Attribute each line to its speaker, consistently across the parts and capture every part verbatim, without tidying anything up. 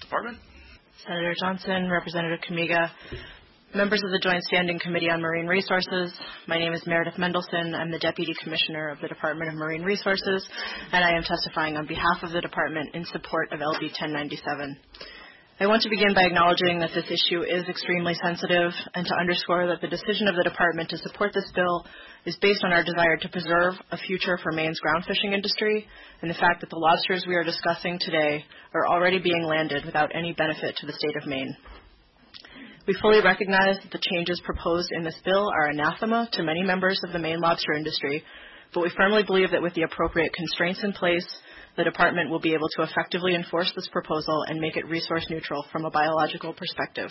Speaker 1: Department.
Speaker 2: Senator Johnson, Representative Kamiga, members of the Joint Standing Committee on Marine Resources. My name is Meredith Mendelson. I'm the Deputy Commissioner of the Department of Marine Resources, and I am testifying on behalf of the Department in support of L B ten ninety-seven. I want to begin by acknowledging that this issue is extremely sensitive and to underscore that the decision of the Department to support this bill is based on our desire to preserve a future for Maine's ground fishing industry and the fact that the lobsters we are discussing today are already being landed without any benefit to the state of Maine. We fully recognize that the changes proposed in this bill are anathema to many members of the Maine lobster industry, but we firmly believe that with the appropriate constraints in place, the Department will be able to effectively enforce this proposal and make it resource neutral from a biological perspective.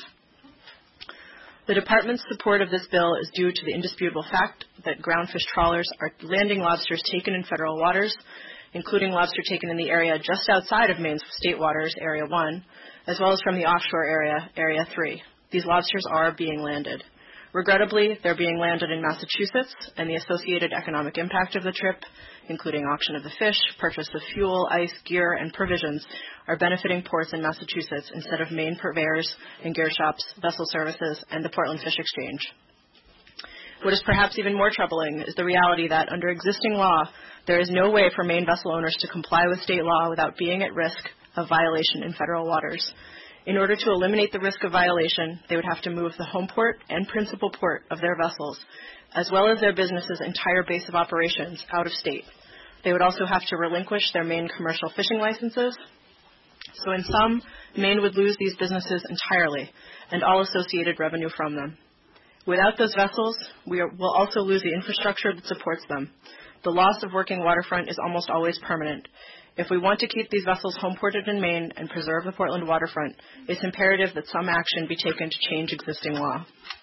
Speaker 2: The Department's support of this bill is due to the indisputable fact that groundfish trawlers are landing lobsters taken in federal waters, including lobster taken in the area just outside of Maine's state waters, Area one, as well as from the offshore area, Area three. These lobsters are being landed. Regrettably, they're being landed in Massachusetts, and the associated economic impact of the trip, including auction of the fish, purchase of fuel, ice, gear, and provisions, are benefiting ports in Massachusetts instead of Maine purveyors and gear shops, vessel services, and the Portland Fish Exchange. What is perhaps even more troubling is the reality that under existing law, there is no way for Maine vessel owners to comply with state law without being at risk of violation in federal waters. In order to eliminate the risk of violation, they would have to move the home port and principal port of their vessels, as well as their business's entire base of operations, out of state. They would also have to relinquish their Maine commercial fishing licenses. So in sum, Maine would lose these businesses entirely and all associated revenue from them. Without those vessels, we are, will also lose the infrastructure that supports them. The loss of working waterfront is almost always permanent. If we want to keep these vessels home-ported in Maine and preserve the Portland waterfront, it's imperative that some action be taken to change existing law.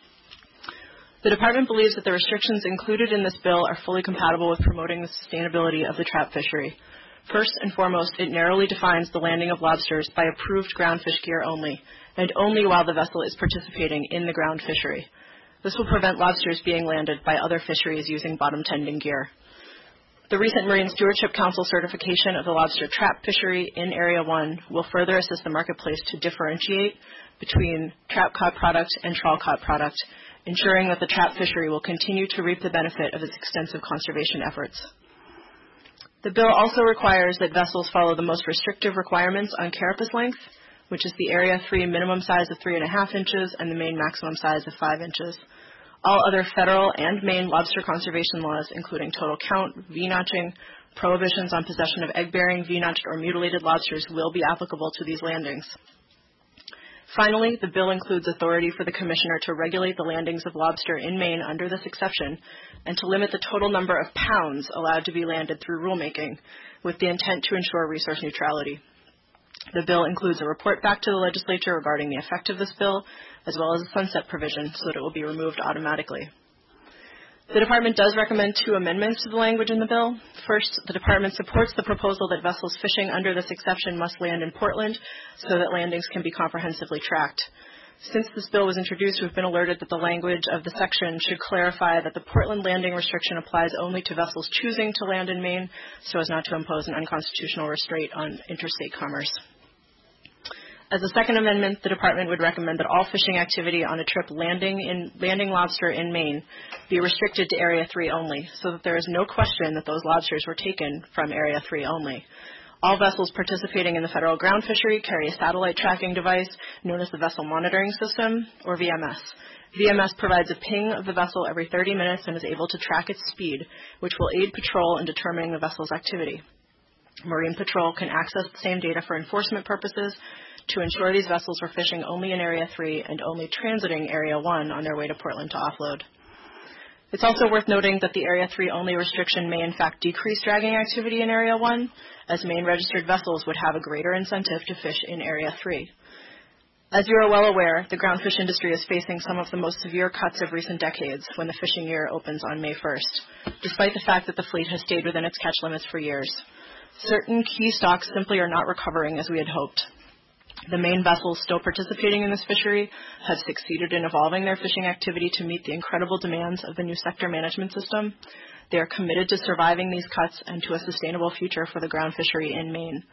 Speaker 2: The Department believes that the restrictions included in this bill are fully compatible with promoting the sustainability of the trap fishery. First and foremost, it narrowly defines the landing of lobsters by approved ground fish gear only, and only while the vessel is participating in the ground fishery. This will prevent lobsters being landed by other fisheries using bottom-tending gear. The recent Marine Stewardship Council certification of the lobster trap fishery in Area one will further assist the marketplace to differentiate between trap-caught product and trawl-caught product, ensuring that the trap fishery will continue to reap the benefit of its extensive conservation efforts. The bill also requires that vessels follow the most restrictive requirements on carapace length, which is the Area three minimum size of three and a half inches and the Maine maximum size of five inches. All other federal and Maine lobster conservation laws, including total count, V-notching, prohibitions on possession of egg-bearing, V-notched, or mutilated lobsters will be applicable to these landings. Finally, the bill includes authority for the Commissioner to regulate the landings of lobster in Maine under this exception and to limit the total number of pounds allowed to be landed through rulemaking with the intent to ensure resource neutrality. The bill includes a report back to the legislature regarding the effect of this bill, as well as a sunset provision so that it will be removed automatically. The Department does recommend two amendments to the language in the bill. First, the Department supports the proposal that vessels fishing under this exception must land in Portland so that landings can be comprehensively tracked. Since this bill was introduced, we've been alerted that the language of the section should clarify that the Portland landing restriction applies only to vessels choosing to land in Maine so as not to impose an unconstitutional restraint on interstate commerce. As a second amendment, the Department would recommend that all fishing activity on a trip landing in landing lobster in Maine be restricted to Area three only, so that there is no question that those lobsters were taken from Area three only. All vessels participating in the federal ground fishery carry a satellite tracking device known as the Vessel Monitoring System, or V M S. V M S provides a ping of the vessel every thirty minutes and is able to track its speed, which will aid patrol in determining the vessel's activity. Marine Patrol can access the same data for enforcement purposes to ensure these vessels were fishing only in Area three and only transiting Area one on their way to Portland to offload. It's also worth noting that the Area three only restriction may in fact decrease dragging activity in Area one, as Maine registered vessels would have a greater incentive to fish in Area three. As you are well aware, the groundfish industry is facing some of the most severe cuts of recent decades when the fishing year opens on May first, despite the fact that the fleet has stayed within its catch limits for years. Certain key stocks simply are not recovering as we had hoped. The Maine vessels still participating in this fishery have succeeded in evolving their fishing activity to meet the incredible demands of the new sector management system. They are committed to surviving these cuts and to a sustainable future for the ground fishery in Maine.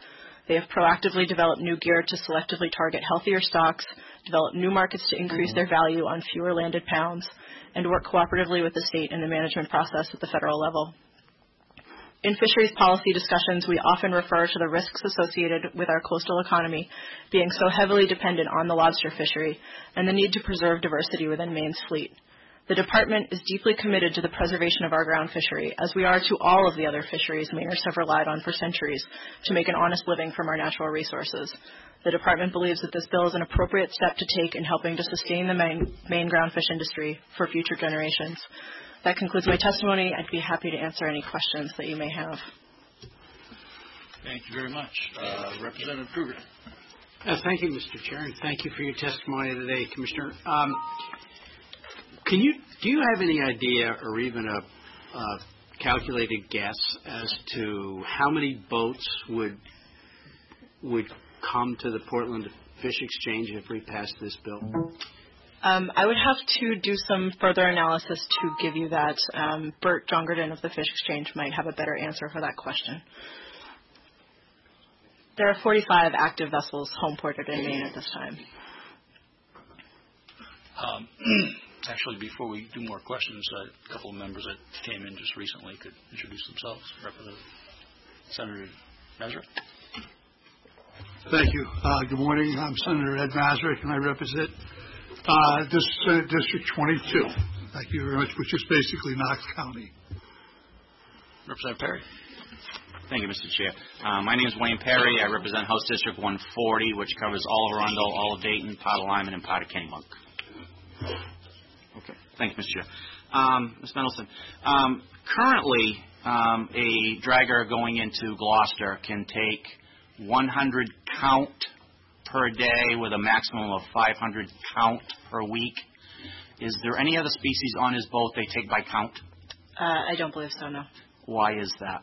Speaker 2: They have proactively developed new gear to selectively target healthier stocks, develop new markets to increase their value on fewer landed pounds, and work cooperatively with the state in the management process at the federal level. In fisheries policy discussions, we often refer to the risks associated with our coastal economy being so heavily dependent on the lobster fishery and the need to preserve diversity within Maine's fleet. The department is deeply committed to the preservation of our ground fishery, as we are to all of the other fisheries Mainers have relied on for centuries to make an honest living from our natural resources. The department believes that this bill is an appropriate step to take in helping to sustain the Maine, Maine ground fish industry for future generations. That concludes my testimony. I'd be happy to answer any questions that you may have.
Speaker 1: Thank you very much. Uh, Representative Kruger.
Speaker 3: Uh, thank you, Mister Chair, and thank you for your testimony today, Commissioner. Um, can you do you have any idea or even a, a calculated guess as to how many boats would would come to the Portland Fish Exchange if we pass this bill?
Speaker 2: Um, I would have to do some further analysis to give you that. Um, Bert Jongerton of the Fish Exchange might have a better answer for that question. There are forty-five active vessels home ported in Maine at this time.
Speaker 1: Um, actually, before we do more questions, a couple of members that came in just recently could introduce themselves. Representative Senator Masrick.
Speaker 4: Thank you. Uh, good morning. I'm Senator Ed Masrick, and I represent Uh, this uh, District twenty-two. Thank you very much, which is basically Knox County.
Speaker 1: Representative Perry.
Speaker 5: Thank you, Mister Chair. Uh, my name is Wayne Perry. I represent House District one forty, which covers all of Arundel, all of Dayton, part of Lyman, and part of Kennebunk. Okay. Thank you, Mister Chair. Um, Miz Mendelson, um, currently um, a dragger going into Gloucester can take one hundred count per day with a maximum of five hundred count per week. Is there any other species on his boat they take by count?
Speaker 2: Uh, I don't believe so, no.
Speaker 5: Why is that?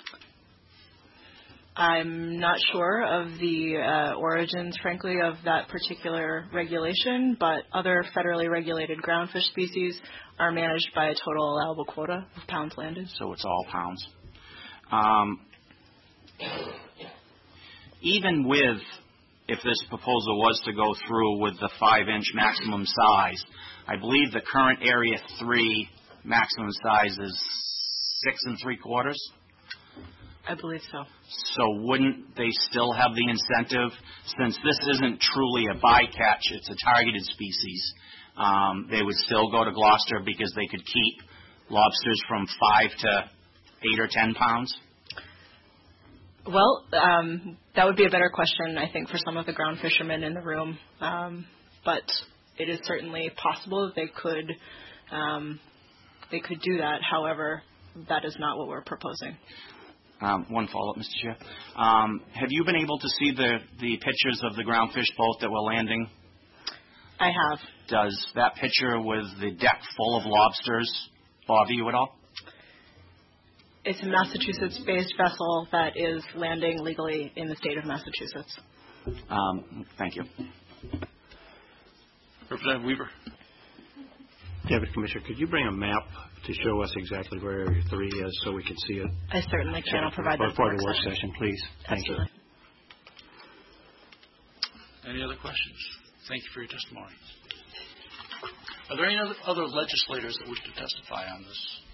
Speaker 2: I'm not sure of the uh, origins, frankly, of that particular regulation, but other federally regulated groundfish species are managed by a total allowable quota of pounds landed.
Speaker 5: So it's all pounds. Um, even with if this proposal was to go through with the five-inch maximum size, I believe the current Area three maximum size is six and three quarters.
Speaker 2: I believe so.
Speaker 5: So wouldn't they still have the incentive, since this isn't truly a bycatch, it's a targeted species, um, they would still go to Gloucester because they could keep lobsters from five to eight or ten pounds?
Speaker 2: Well, um, that would be a better question, I think, for some of the ground fishermen in the room. Um, but it is certainly possible that they could um, they could do that. However, that is not what we're proposing.
Speaker 5: Um, one follow-up, Mister Chair. Um, have you been able to see the, the pictures of the groundfish boat that were landing?
Speaker 2: I have.
Speaker 5: Does that picture with the deck full of lobsters bother you at all?
Speaker 2: It's a Massachusetts-based vessel that is landing legally in the state of Massachusetts.
Speaker 5: Um, thank you.
Speaker 1: Representative Weaver.
Speaker 3: David, Commissioner, could you bring a map to show us exactly where Area three is so we can see it?
Speaker 2: I certainly can. I'll provide that
Speaker 3: for the work
Speaker 2: session.
Speaker 3: session, please. Thank
Speaker 2: Absolutely.
Speaker 1: you. Any other questions? Thank you for your testimony. Are there any other, other legislators that wish to testify on this